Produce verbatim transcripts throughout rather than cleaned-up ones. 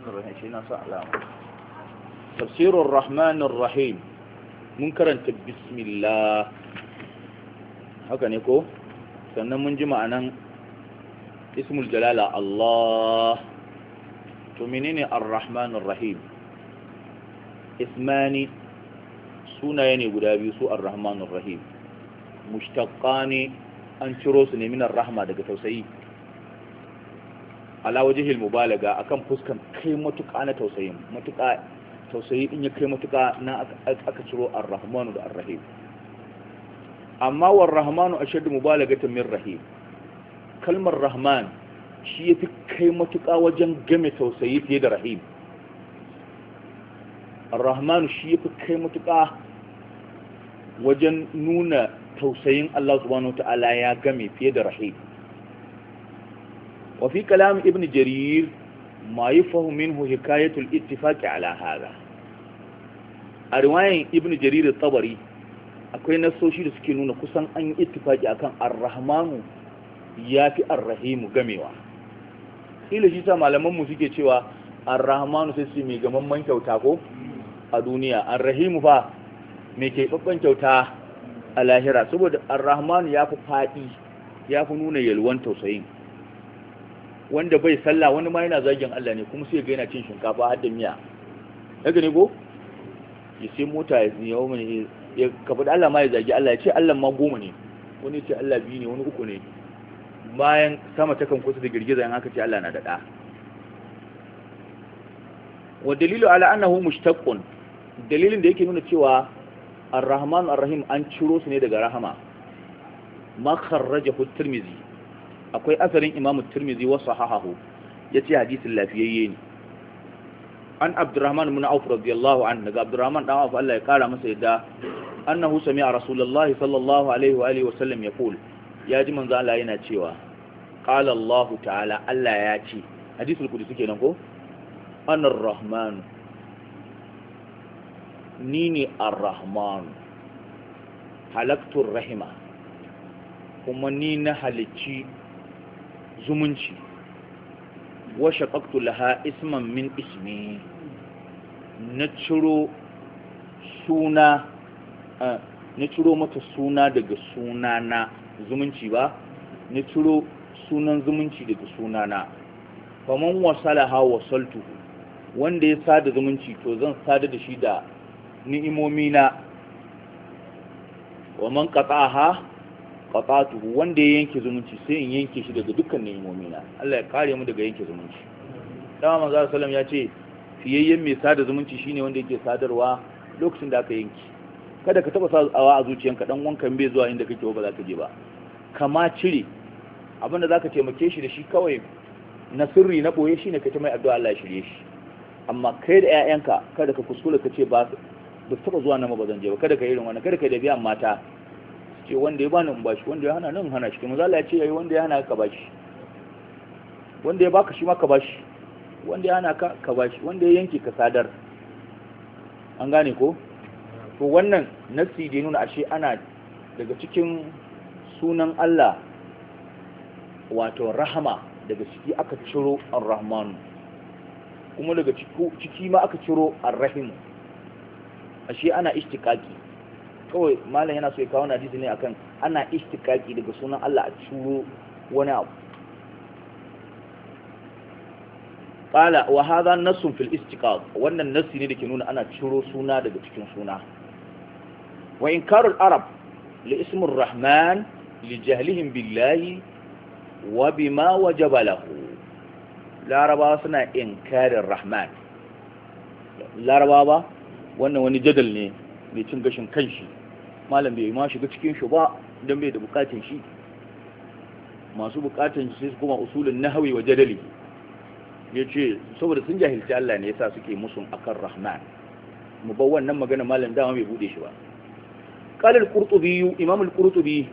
الرحيم شيء ناس علامة تفسير الرحمن الرحيم منكرا بسم الله haka ne ko sannan mun ji ma'anan ismul jalala Allah to menene ar-rahman ar-rahim ismani sunaye ne guda biyu su ar-rahman ar-rahim mushtaqani an ciro su ne min ar-rahma daga tausayi ala wajhil mubalaga akan fuskan kai matuƙa na tausayin matuƙa tausayi in ya kai matuƙa na aka ciro ar-rahman da ar-rahim amma war rahmanu ashaddu mubalagatan min rahim kalmar rahman shi yafi kai matuƙa wajen game tausayi fiye da rahim ar-rahmanu shi yafi kai matuƙa wajen nuna tausayin Allah subhanahu wataala ya game fiye da rahim wa fi kalam ibn jarir ma yafhamu minhu hikayatul ittifaq ala hada a riwayan ibn jarir at-tabari akwai nasoshi da suke nuna kusan an yi ittifaki akan ar-rahmanu yafi ar-rahimu gamewa kila shi ta malaman mu suke cewa ar-rahmanu sai su mai gamamman kyauta ko a duniya ar-rahimu fa mai ke babban kyauta a lahira saboda ar-rahmanu yafi fadi yafi nuna yalwan tausayin wanda bai sallah wani ma yana zagin Allah ne kuma sai ga yana cin shinkafa har da miya daga ne ko ya sai mota ya yawo mai ya kafa da Allah ma ya zagi Allah ya ce Allah ma goma ne wani ce Allah biyu ne wani uku ne bayan sama ta kan kusa da girgiza in aka ce Allah na da da wa dalilu ala annahu mushtaqqun dalilin da yake nuna cewa ar-rahman ar-rahim an ciro su ne daga rahama ma kharrajahu at-tirmidhi akwai asarin imam at-tirmidhi wa sahahahu yace hadisin lafiyayye ne an abdurrahman ibn auf radiyallahu anhu daga abdurrahman dan auf Allah ya kara masa yadda annahu sami'a rasulullahi sallallahu alaihi wa alihi wa sallam yaqul ya ji manzo Allah yana cewa qala Allah ta'ala Allah ya ce hadisul qudsi kenan ko anar rahman ni ne ar-rahman halaktur rahima kuma ni na halicci zumunci wa shaqaqtu laha isman min ismi na ciro suna na ciro mata suna daga sunana zumunci ba na ciro sunan zumunci daga sunana faman wasalaha wasaltuhu wanda ya sada zumunci to zan sada da shi da ni'imomi na wa man qata'aha qata'tuhu wanda ya yanke zumunci sai in yanke shi daga dukkan ni'imomi na Allah ya kare mu daga yanke zumunci dama manzo sallallahu alaihi wasallam ya ce fiyayyen mai sada zumunci shine wanda yake sadarwa lokacin da aka yanki kada ka taba sawa a zuciyanka dan wankan bai zuwa inda kake ba za ka je ba kama cire abinda zaka taimake shi da shi kawai na sirri na boye shine ka ta mai addu'a Allah ya shirye shi amma kai da ƴaƴanka kada ka kuskura ka ce ba ba taba zuwa nan ba zan je ba kada ka irin wannan kada ka da biyan mata ce wanda ya bani in bashi wanda ya hana nan hana shi kuma Allah ya ce yayi wanda ya hana ka bashi wanda ya baka shi ma ka bashi wanda ya hana ka ka bashi wanda ya yanke ka sadar an gane ko to wannan nafsi da nuna ashe ana daga cikin sunan Allah wato rahama daga ciki aka ciro ar-rahman kuma daga ciki ma aka ciro ar-rahim ashe ana istiqaqi kawai malam yana so ya kawo hadisi ne akan ana istiqaqi daga sunan Allah a ciro wani abu qala wa hadha nassun fil istiqaq wannan nassi ne dake nuna ana ciro suna daga cikin suna wa inkarul arab li ismi ar-rahman li jahlihim billahi wa bima wajaba lahu laraba suna inkarin rahman laraba ba wannan wani jadal ne mai cin gashin kanshi malam bai ma shiga cikin shi ba dan bai da bukatun shi masu bukatun shi sai kuma usulun nahwi wa jadali yace saboda sun jahilci Allah ne yasa suke musun akan rahman mu ba wannan magana malam dama bai bude shi ba qala al-qurtubi imam al-qurtubi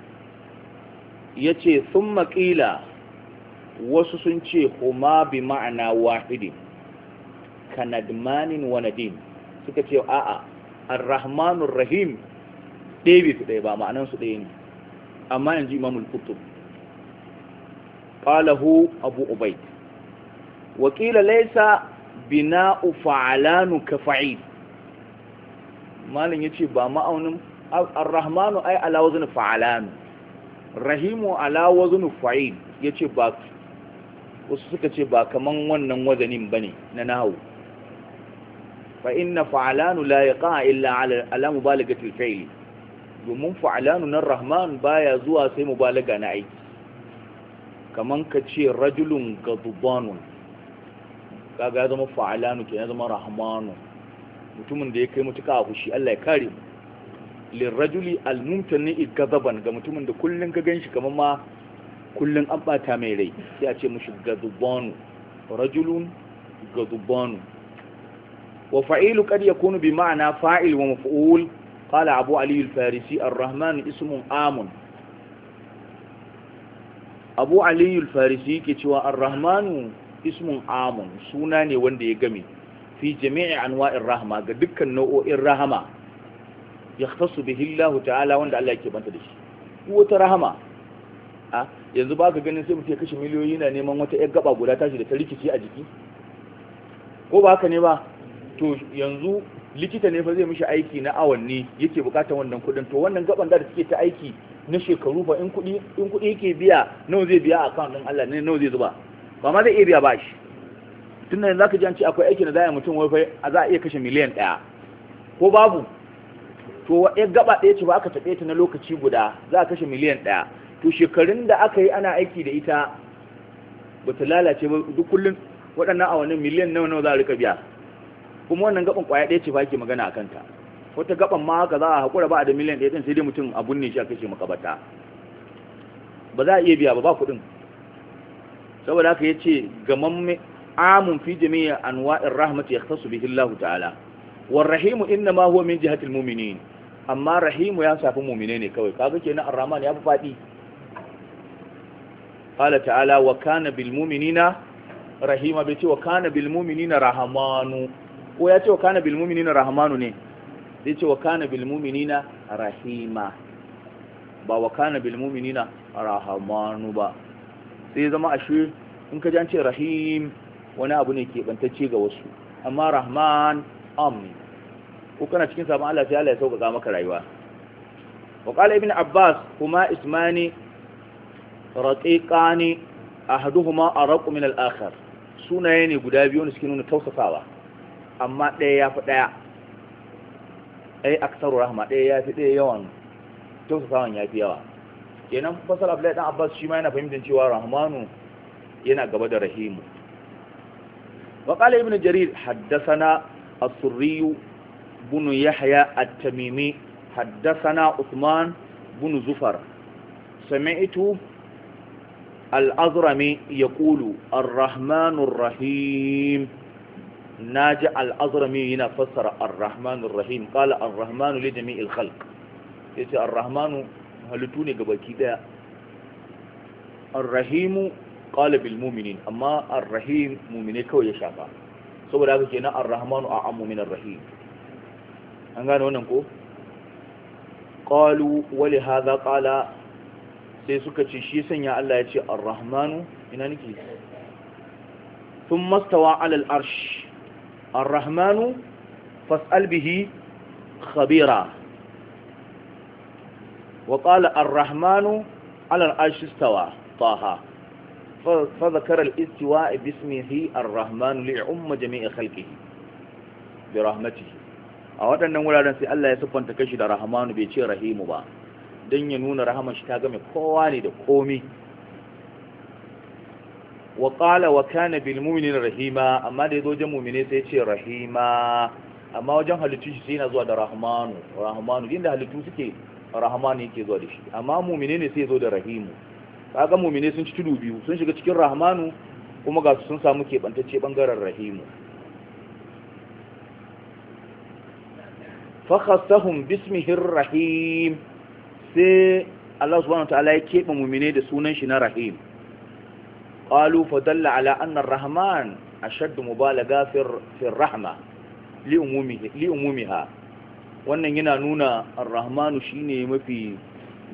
yace thumma qila wasu sun ce huma bi ma'ana wahidin kanadmanin wa nadim suka ce a'a ar-rahmanur rahim ɗaya bai fi ɗaya ba ma'anansu ɗaya ne amma yanzu imamul kutub qalahu abu ubayd wa qila laysa bina'u fa'alanu ka fa'il malin yace ba ma'aunin ar-rahmanu ay ala wazn fa'alanu rahimu ala wazn fa'il yace ba wasu suka ce ba kaman wannan wazanin bane na nahwu fa inna fa'alanu la yaqa illa ala ala mubalagati al-fi'l domin fa'alanu na rahman baya zuwa sai mubalaga na aiki kaman ka ce rajulun gadbanun kaga ya zama fa'alanu ke ya zama rahmanu mutumin da ya kai mutuka a fushi Allah ya kare mu lirrajuli almumtani gadaban ga mutumin da kullun ka ganshi kaman ma kullun an bata mai rai sai a ce mushi gadbanu rajulun gadbanu wa fa'ilu qad yakunu bi ma'ana fa'il wa maf'ul qala abu ali al-farisi ar-rahman ismun amun abu ali al-farisi ke cewa ar-rahmanu ismun amun suna ne wanda ya game fi jami'i anwa'ir rahma ga dukkan nau'o'in rahama yahtassu bihi Allah ta'ala wanda Allah yake banta da shi wata rahama a yanzu baka ganin sai mutum ya kashe miliyoyi na neman wata yar gaba guda tashi da ta rikici a jiki ko ba haka ne ba to yanzu likita ne fa zai mishi aiki na awanni yake bukatar wannan kudin to wannan gaban da suke ta aiki na shekaru fa in kudi in kudi yake biya nawa zai biya a account din Allah ne nawa zai zuba ba ma zai iya biya bashi tun da zaka ji an ce akwai aiki na zai mutum wai fa a za a iya kashe miliyan ɗaya ko babu to ya gaba ɗaya ce ba aka taɓe ta na lokaci guda za a kashe miliyan ɗaya to shekarun da aka yi ana aiki da ita ba ta lalace ba duk kullum waɗannan awannin miliyan nawa nawa za a rika biya kuma wannan gaban ƙwaya ɗaya ce ba ke magana a kanta wata gaban ma haka za a haƙura ba a da miliyan ɗaya ɗin sai dai mutum a bunne shi a kashe makabata ba za a iya biya ba ba kuɗin saboda haka ya ce gamamme amun fi jami'a anwa'ir rahmati yahtassu bihi Allah ta'ala war rahimu inma huwa min jihatil mu'minin amma rahimu ya shafi mu'mine ne kawai kaga kenan ar-rahman ya fi fadi qala ta'ala wa kana bil mu'minina rahima bai ce wa kana bil mu'minina rahmanu ko ya ce wa kana bil mu'minina rahmanu ne sai ce wa kana bil mu'minina rahima ba wa kana bil mu'minina rahmanu ba sai zama ashe in ka ji an ce rahim wani abu ne ke bantacce ga wasu amma rahman amni ko kana cikin sabon Allah sai Allah ya sauƙaƙa maka rayuwa wa qala ibn abbas huma ismani raqiqani ahaduhuma araqu min al-akhar sunaye ne guda biyu ne suke nuna tausasawa amma ɗaya ya fi ɗaya ai aksaru rahma ɗaya ya fi ɗaya yawan tausasawan ya fi yawa kenan fasal abdullahi dan abbas shi ma yana fahimtar cewa rahmanu yana gaba da rahimu وقال ابن جرير حدثنا السري بن يحيى التميمي حدثنا عثمان بن زفر سمعت الأزرمي يقول الرحمن الرحيم ناجع الأزرمي هنا فسر الرحمن الرحيم قال الرحمن لجميع الخلق يتي الرحمن هلتوني قبل كده الرحيم qala bil mu'minin amma ar-rahim mu'mine kawai ya shafa saboda haka kenan ar-rahmanu a'ammu min ar-rahim an gane wannan ko qalu wa li hadha qala sai suka ce shi sanya Allah ya ce ar-rahmanu ina nake thumma stawa 'ala al-arsh ar-rahmanu fas'al bihi khabira wa qala ar-rahmanu 'ala al-arsh istawa taha فذكر الاستواء باسمه الرحمن لعم جميع خلقه برحمته a waɗannan wuraren sai Allah ya siffanta kashi da rahmanu bai ce rahimu ba don ya nuna rahaman shi ta game kowa ne da komi wa qala wa kana bil mu'minina rahima amma da yazo wajen mu'mine sai ya ce rahima amma wajen halittu shi sai yana zuwa da rahmanu rahmanu inda halittu suke rahmanu yake zuwa da shi amma mu'mine ne sai ya zo da rahimu kaga mu'mine sun ci tudu biyu sun shiga cikin rahmanu kuma ga su sun samu keɓantacce bangaren rahimu fakhassahum bismihir rahim sai Allah subhanahu wataala ya keɓe mu'mine da sunan shi na rahim qalu fadalla ala anna ar-rahman ashaddu mubalaga fi fi ar-rahma li umumihi li umumiha wannan yana nuna ar-rahmanu shine mafi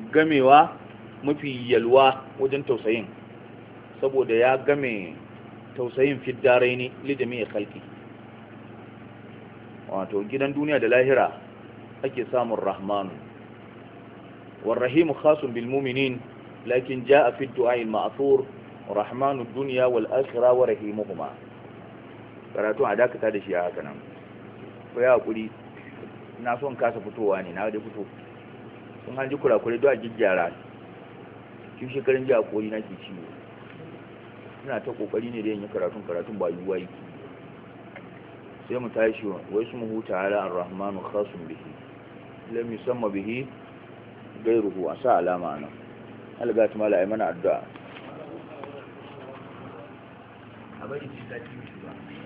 gamewa mafi yalwa wajen tausayin saboda ya game tausayin fiddarai ne li jami'i khalqi wato gidan duniya da lahira ake samun rahmanu war rahimu khasun bil mu'minin lakin jaa fi du'a al ma'thur rahmanu dunya wal akhirah wa rahimuhuma karatu a dakata da shi a haka nan ko ya hakuri na son kasa fitowa ne na da fito sun hanji kurakure do a jijjara kin shekarun ji hakuri na ke ciwo ina ta kokari ne da yin karatun karatun ba yuwa yi sai mu tashi wai su mu huta ala ar-rahmanu khasun bihi lam yusamma bihi gairuhu asa alama nan alga ta mala mana addu'a abadi shi ta ci ba